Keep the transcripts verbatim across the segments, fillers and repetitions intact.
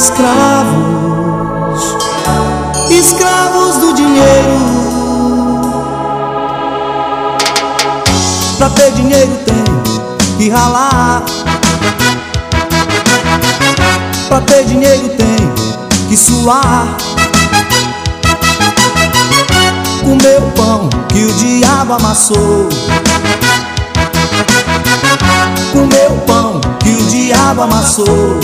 escravos, escravos do dinheiro. Pra ter dinheiro tem que ralar, pra ter dinheiro tem que suar. Comer o pão que o diabo amassou, comer o pão que o diabo amassou.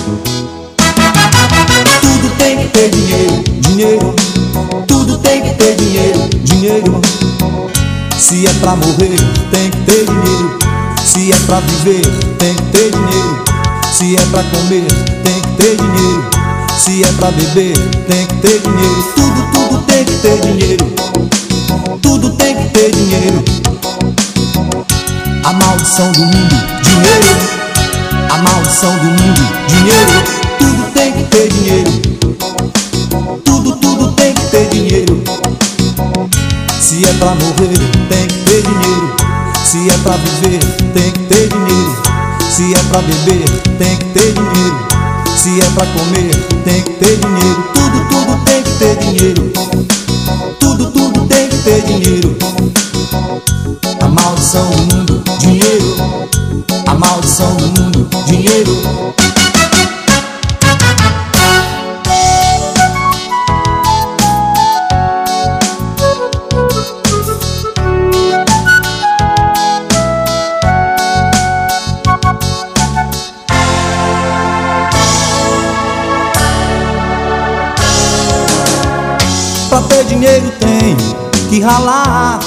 Tudo tem que ter dinheiro, dinheiro. Tudo tem que ter dinheiro, dinheiro. Se é pra morrer, tem que ter dinheiro. Se é pra viver, tem que ter dinheiro. Se é pra comer, tem que ter dinheiro. Se é pra beber, tem que ter dinheiro. Tudo, tudo tem que ter dinheiro. Tudo tem que ter dinheiro. A maldição do mundo, dinheiro. A maldição do mundo, dinheiro. Tudo tem que ter dinheiro. Tudo, tudo tem que ter dinheiro. Se é pra morrer, tem que ter dinheiro. Se é pra viver, tem que ter dinheiro. Se é pra beber, tem que ter dinheiro. Se é pra comer, tem que ter dinheiro. Tudo, tudo tem que ter dinheiro. Tudo, tudo tem que ter dinheiro. A maldição do mundo, dinheiro. A maldição do mundo, dinheiro. Pra ter dinheiro tem que ralar,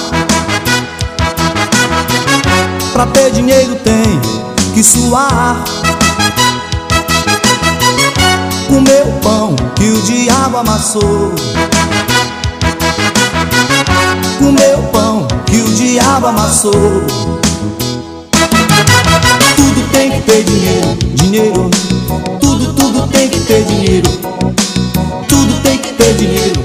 pra ter dinheiro tem que suar. Comer o pão que o diabo amassou, comer o pão que o diabo amassou. Tudo tem que ter dinheiro, dinheiro. Tudo, tudo tem que ter dinheiro. Tudo tem que ter dinheiro.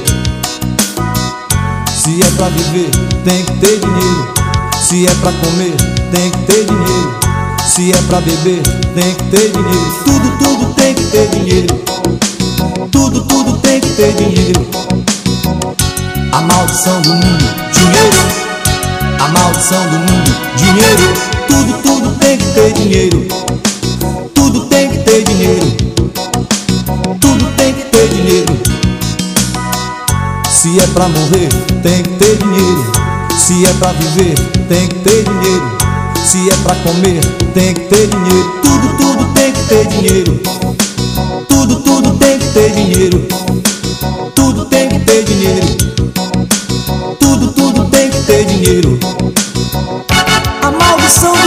Se é pra viver, tem que ter dinheiro. Se é pra comer, tem que ter dinheiro. Se é pra beber, tem que ter dinheiro. Tudo, tudo tem que ter dinheiro. Tudo, tudo tem que ter dinheiro. A maldição do mundo, dinheiro. A maldição do mundo, dinheiro. Tudo, tudo tem que ter dinheiro. Tudo tem que ter dinheiro. Tudo tem que ter dinheiro. Se é pra morrer, tem que ter dinheiro. Se é pra viver, tem que ter dinheiro. Se é pra comer, tem que ter dinheiro. Tudo, tudo tem que ter dinheiro. Tudo, tudo tem que ter dinheiro. Tudo tem que ter dinheiro. Tudo, tudo tem que ter dinheiro. A maldição